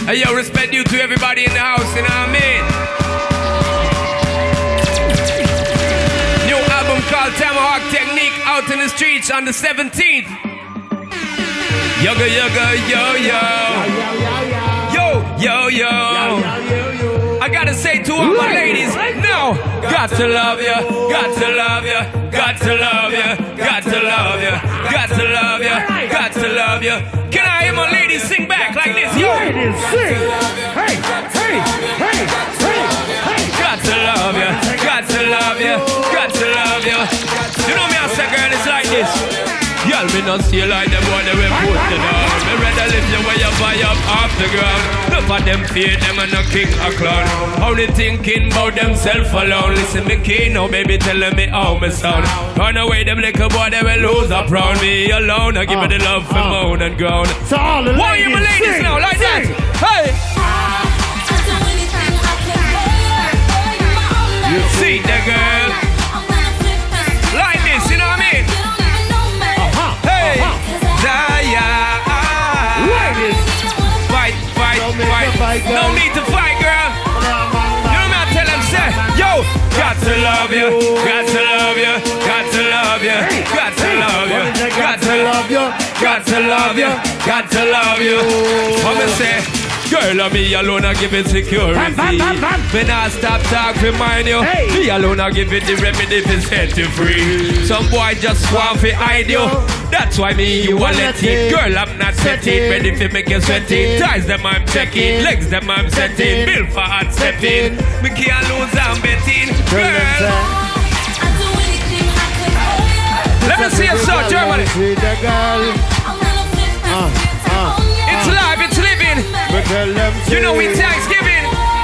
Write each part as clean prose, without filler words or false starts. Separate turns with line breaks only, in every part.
Hey, yo, respect you to everybody in the house, you know what I mean? New album called Tomahawk Technique out in the streets on the 17th. Yoga, yoga, yo, yo. Yo, yo, yo. I gotta say to all my ladies, no. Got to love you, got to love you, got to love you, got to love you, got to love you, got to love you. Can I hear my ladies sing back like this? Yo,
ladies, sing. Hey, hey, hey, hey, hey.
Got to love you, got to love you, got to love you. You know me, I say, girl, it's like this. Y'all me not see like them boy they will put you down. Me rather lift you where you buy up off the ground. None of them fear them and no king or clown. Only thinking about themself alone. Listen me key now, baby, telling me how me sound. Run away them little boy they will lose up round me alone. I give me the love for moan and ground.
So all the
why you my ladies now like that? Hey. You see the girl like this, you know what I mean? Hey, Zaya. Fight. No need to fight, girl. You know me, I tell them, say, yo, got to love you, got to love you, got to love you, got to love you, got to love you, got to love you, got to love you. What me say? Girl, of me alone, I give it security. When I stop talk, remind you. Me alone, I give it the remedy to set you free. Some boy just want to hide you. That's why me, you want let it. Girl, I'm not setting. Ready to make you sweaty. Ties them, I'm checking. Legs them, I'm setting. Bill for hot stepping. Me can't lose, I'm betting. Girl. Let me see you, so Germany. It's live, it's living. You know we Thanksgiving.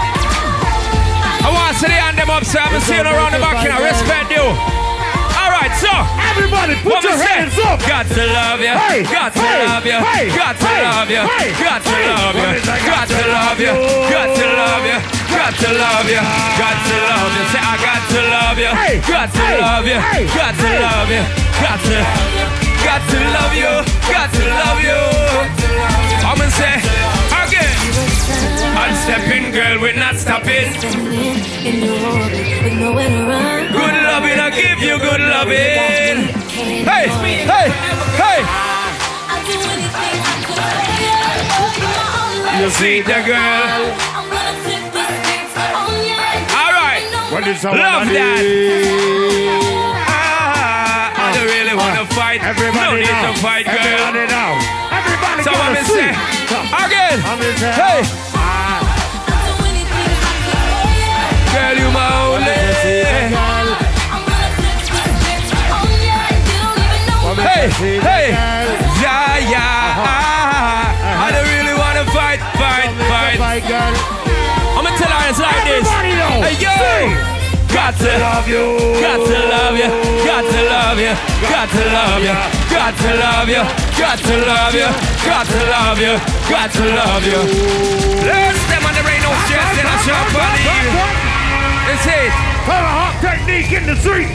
I want to see the hand them up, so I'm seeing around the back here. Respect you. Alright, so
everybody put your hands up.
Got to love you, got to love you, got to love you, got to love you, got to love you, got to love you, got to love you, got to love you. Say I got to love you, got to love you, got to love you, got to love you, got to love you. I'm gonna say again. I'm stepping, girl, we're not stopping. Good loving, I give you good loving. Hey, hey, hey. You see the girl. All right, love that. I don't really wanna fight.
Everybody
no need to fight, girl.
Everybody now. Everybody
so I'm gonna say again. Hey. Girl, you my only. Hey, hey, yeah, yeah. I don't really wanna fight. I'ma tell her it's like this. Hey, yo. Got to love you, got to love you, got to love you, got to love you, got to love you, got to love you, got to love you, got to love you. Let's them on the rain, no stress in a shop. It's it.
Tomahawk Technique in the street.